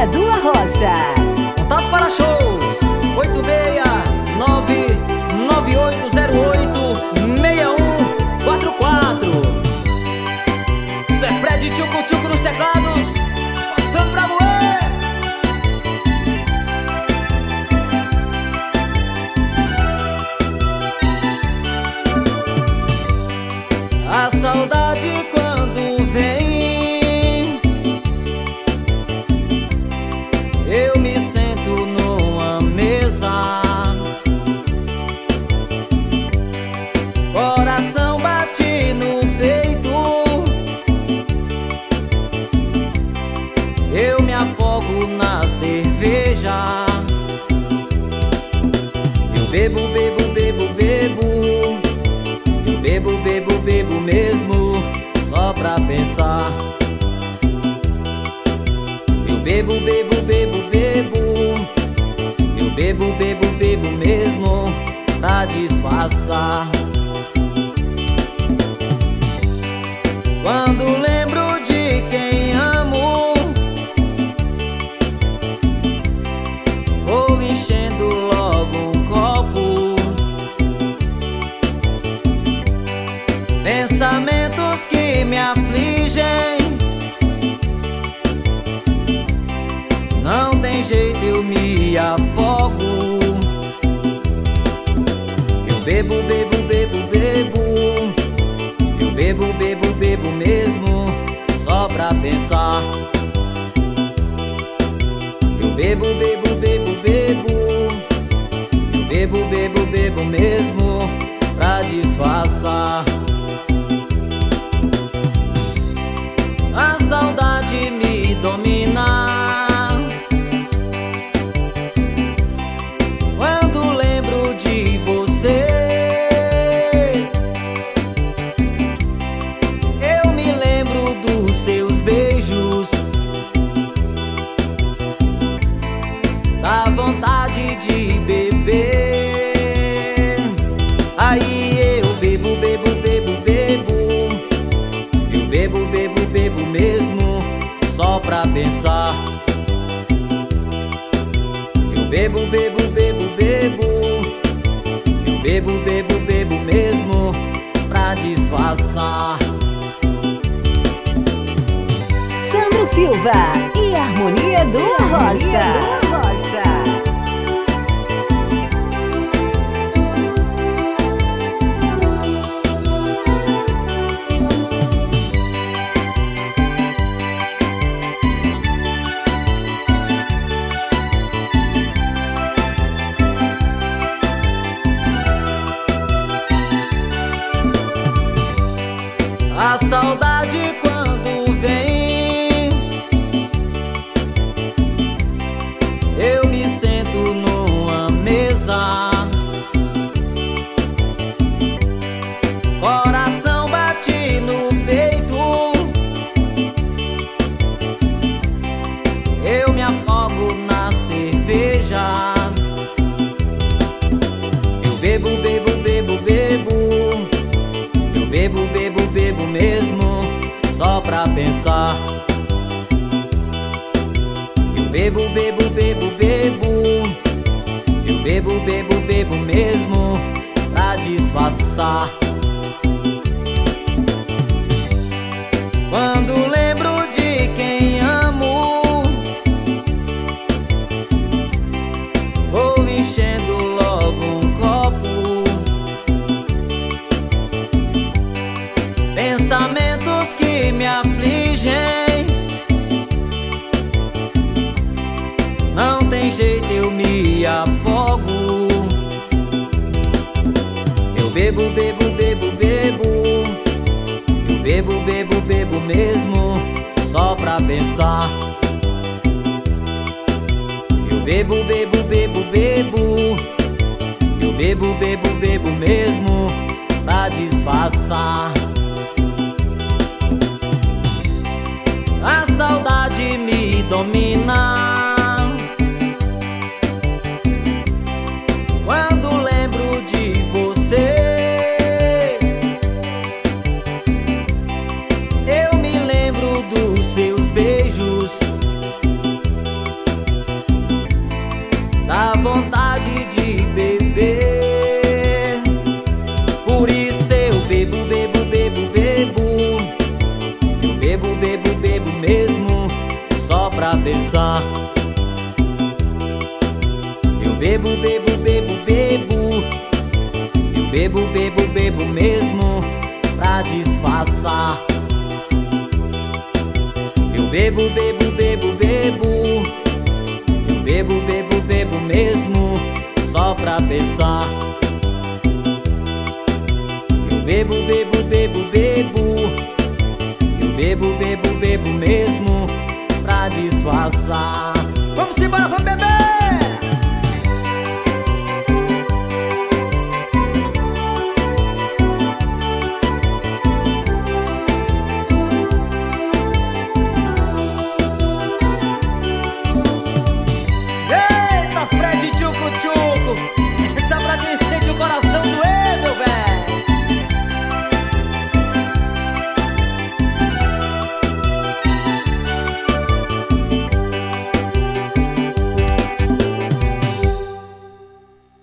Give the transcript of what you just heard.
Harmonia do Arrocha. Contato para shows 869-9808-6144. Isso é Fred Tchucu Tchucu nos teclados, botando pra moer. A saudade quando vem, eu me sento numa mesa, coração bate no peito, eu me afogo na cerveja. Eu bebo, bebo, bebo, bebo, eu bebo, bebo, bebo mesmo, só pra pensar. Eu bebo, bebo, bebo, bebo, eu bebo, bebo, bebo mesmo, pra disfarçar. Quando lembro de quem amo, vou enchendo logo um copo. Pensamentos que me afligem, não tem jeito, eu me afogo. Eu bebo, bebo, bebo, bebo, eu bebo, bebo, bebo mesmo, só pra pensar. Eu bebo, bebo, bebo, bebo, eu bebo, bebo, bebo mesmo, pra disfarçar. A saudade me domina quando lembro de você. Eu me lembro dos seus beijos, da vontade de beber. Aí eu bebo, bebo, bebo, bebo, eu bebo, bebo, bebo mesmo, só pra pensar. Eu bebo, bebo, bebo, bebo, eu bebo, bebo, bebo mesmo, pra disfarçar. Sandro Silva e Harmonia do Arrocha. A saudade quando vem, eu me sento numa mesa, coração bate no peito, eu me afogo na cerveja. Eu bebo, bebo, bebo, bebo, eu bebo, bebo, bebo mesmo, só pra pensar. Eu bebo, bebo, bebo, bebo, eu bebo, bebo, bebo mesmo, pra disfarçar. Quando lembro de quem amo, vou enchendo logo um copo. Pensamentos que me afligem, não tem jeito, eu me afogo. Eu bebo, bebo, bebo, bebo, eu bebo, bebo, bebo mesmo, só pra pensar. Eu bebo, bebo, bebo, bebo, eu bebo, bebo, bebo mesmo, pra disfarçar. A saudade me domina quando lembro de você. Eu me lembro dos seus beijos, pensar. Eu bebo, bebo, bebo, bebo. Eu bebo, bebo, bebo mesmo pra disfarçar. Eu bebo, bebo, bebo, bebo. Eu bebo, bebo, bebo mesmo só pra pensar. Eu bebo, bebo, bebo, bebo. Eu bebo, bebo, bebo mesmo pra disfarçar. Vamos embora, vamos beber!